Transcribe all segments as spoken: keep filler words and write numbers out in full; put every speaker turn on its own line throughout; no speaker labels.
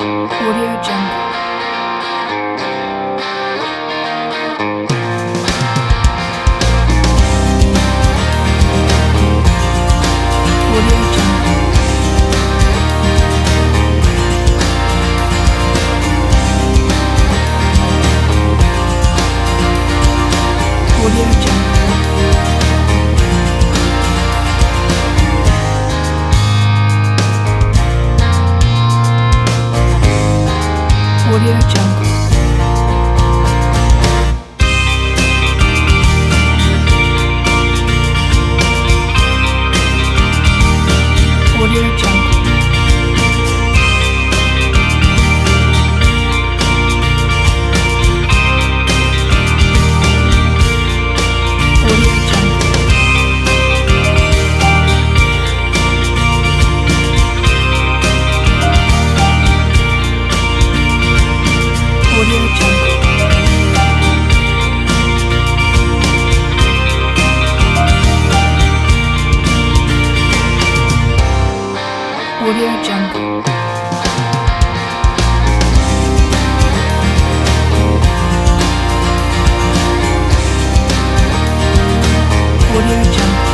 Audio Jungle. Audio Jungle. Audio Jungle. Audio Jungle. Audio Jungle. Audio Jungle. Audio Jungle. Audio Jungle. Audio Jungle.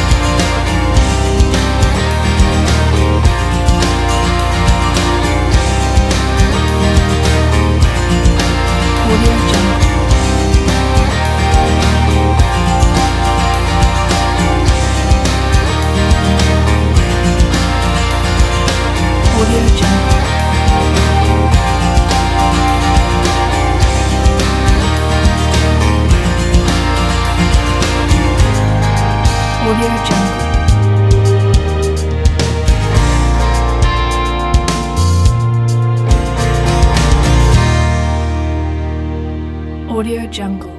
Audio Jungle. Audio Jungle. Audio Jungle. Audio Jungle.